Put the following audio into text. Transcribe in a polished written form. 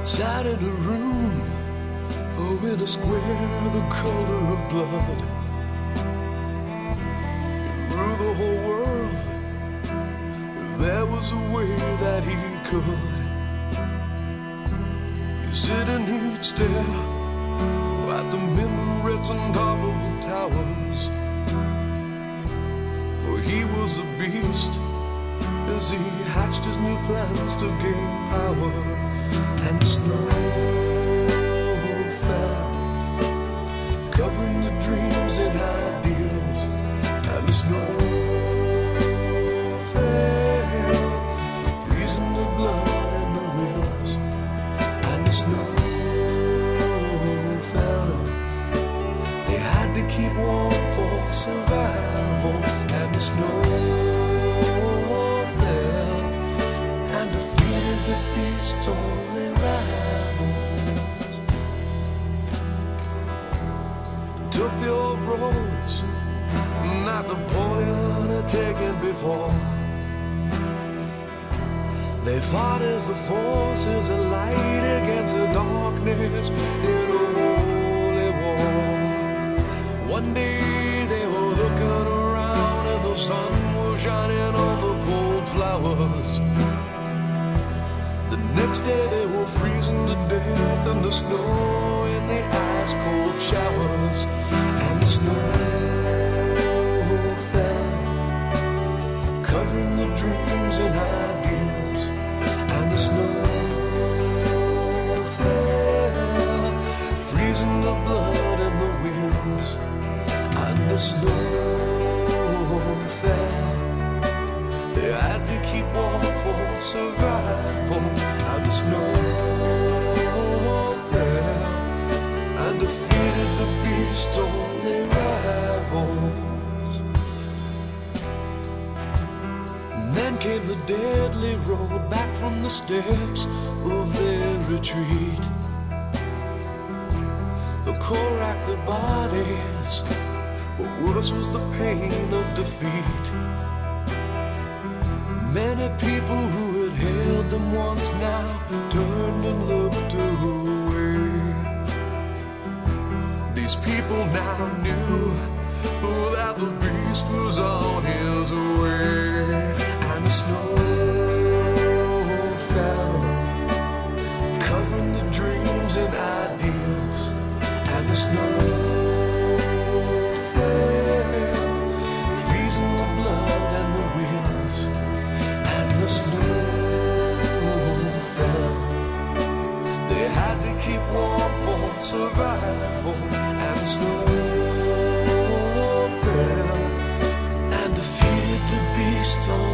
Sat in a room, oh, in a square the color of blood. He ruled the whole world. There was a way that he could. He'd sit and he'd stare at the minarets on top of the towers. For he was a beast as he hatched his new plans to gain power. And the snow fell, covering the dreams and ideals. And the snow fell, freezing the blood and the wheels. And the snow fell, they had to keep warm for survival. And the snow fell, and defeated the beast's only rivals. Took the old roads that Napoleon had taken before. They fought as the forces of light against the darkness in a holy war. One day they were looking around and the sun was shining on the cold flowers. The next day they were freezing to death in the snow in the ice-cold showers. And the snow fell, covering the dreams and ideals. And the snow fell, freezing the blood and the wheels. And the snow fell, they had to keep warm for survival. And the snow fell and defeated the beast's only rivals. And then came the deadly road back from the steps of their retreat. The cold racked their bodies, but worse was the pain of defeat. Many people who had hailed them once now turned and looked away. These people now knew that the beast was on his way. And the snow fell, covering the dreams and ideals. And the snow fell, freezing the blood and the wheels. And the snow fell, they had to keep warm for survival. And the snow fell and defeated the beast on